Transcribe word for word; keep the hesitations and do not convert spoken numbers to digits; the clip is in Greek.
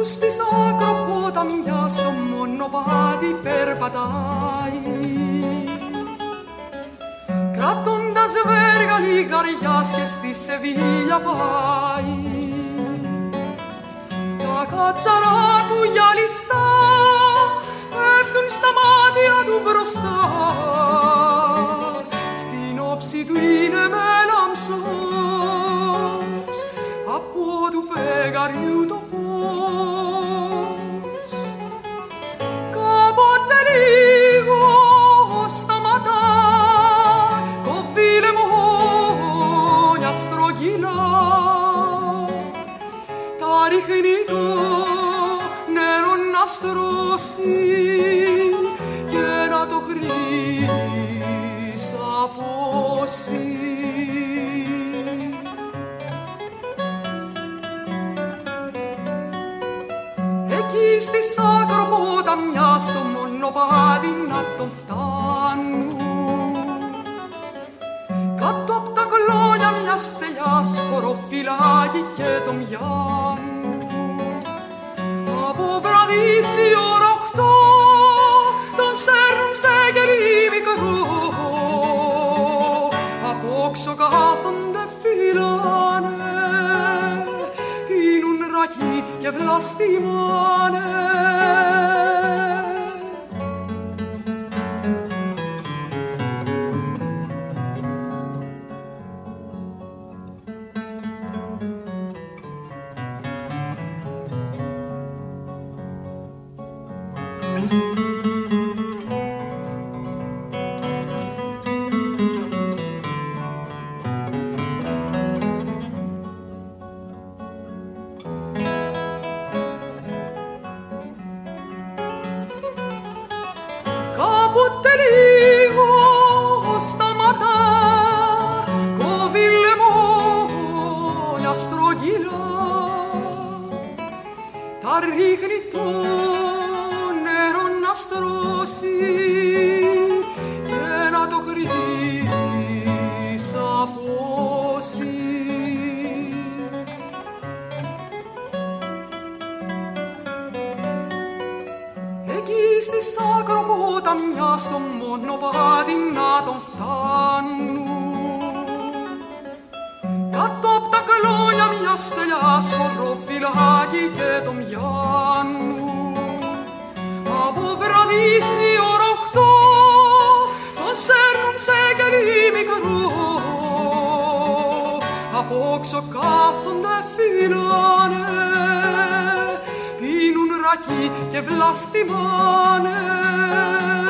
της ακροπόταμιας στο μονοπάτι περπατάει, κρατώντας βέργα λιγαριάς και στη Σεβίλια πάει. Τα κάτσαρά του γυαλιστά πέφτουν στα μάτια του μπροστά, στην όψη του είναι μέλαμψος από του φεγγαριού το φως. Κάποτε λίγο σταματά, κόβει λεμόνια στρογγυλά, τα ρίχνει το νερό να στρώσει και να το χρυσαφώσει. Εκεί στις ακροπόταμιας στο μονοπάτι να τον φτάνουν, κάτω απ' τα κλόνια μιας φτελιάς χωροφυλάκι και τον πιάνουν. Από βραδύσι ώρα οχτώ τον σέρνουν σε κελί μικρό, απόξω κάθονται φυλάνε, πίνουν ρακί και βλαστημάνε. Κάποτε λίγο σταματά, κόβει λεμόνια στρογγυλά, τα ρίχνει το νερό να στρώσει και να το χρυσαφώσει. Εκεί στις ακροπόταμιας στο μονοπάτι να τον φτάνουν, κάτω απ' τα κλόνια μιας στελιάς χωροφυλάκι και τον πιάνουν. Από βραδύσι ώρα οχτώ τον σέρνουν σε κελί μικρό, απόξω κάθονται φυλάνε, πίνουν ρακί και βλαστημάνε.